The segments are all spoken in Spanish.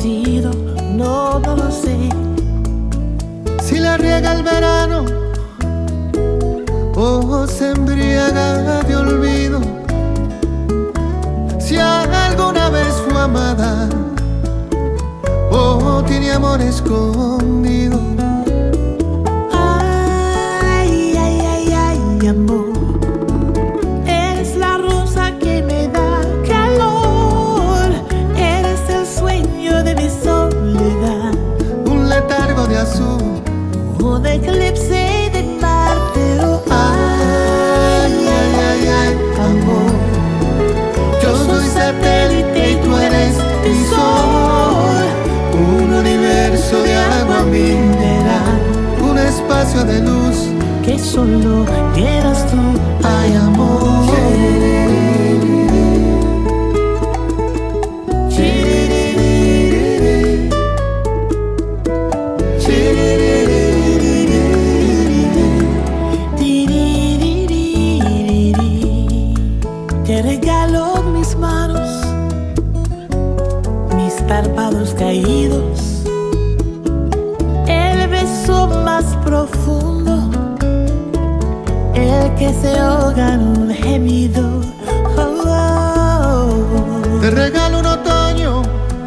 sido, no lo sé. Si la riega el verano o se embriaga de olvido, si alguna vez fue amada o tiene amor escondido. Ay, ay, ay, ay, amor, eres la rosa que me da calor, eres el sueño de mi soledad, Un letargo de azul, un eclipse de Marte. Oh, ay, ay, ay, ay, amor. Yo soy satélite y tú eres mi sol, un universo de agua mineral, un espacio de luz que solo eras tú. ay, amor. Te regalo mis manos, mis párpados caídos, el beso más profundo, el que se ahoga en un gemido. Oh, oh. Te regalo un otoño,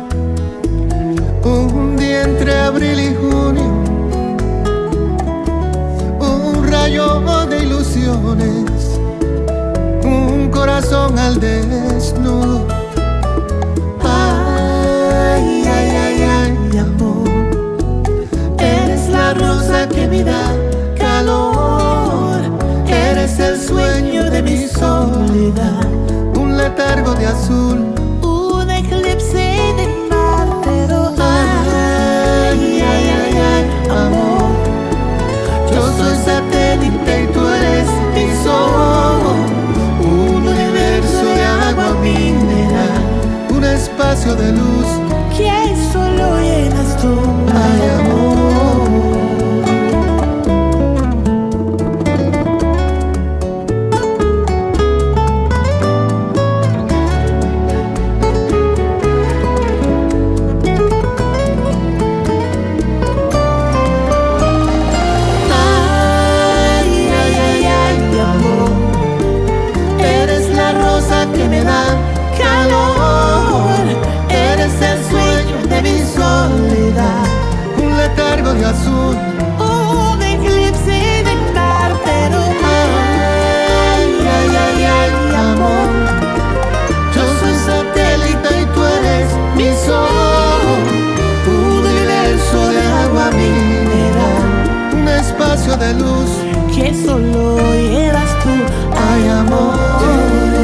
un día entre abril y junio, un rayo de ilusiones, un corazón al desnudo. Ay, ay, ay, ay, amor. Eres la rosa que me da calor, eres el sueño de mi soledad, un letargo de azul, Un eclipse de Marte. Oh, ay, ay, ay, ay, amor. Yo soy satélite y tú eres mi sol, un universo de agua mineral, un espacio de luz que solo llenas tú. ay, amor. Ay, ay, ay, ay, amor. Eres la rosa que me da calor, eres el sueño de mi soledad, un letargo de azul. Un eclipse de Marte. Oh, Ay, ay, ay, ay, amor. Yo soy satélite y tú eres mi sol, un universo de agua mineral, un espacio de luz que solo eras tú. ay, amor.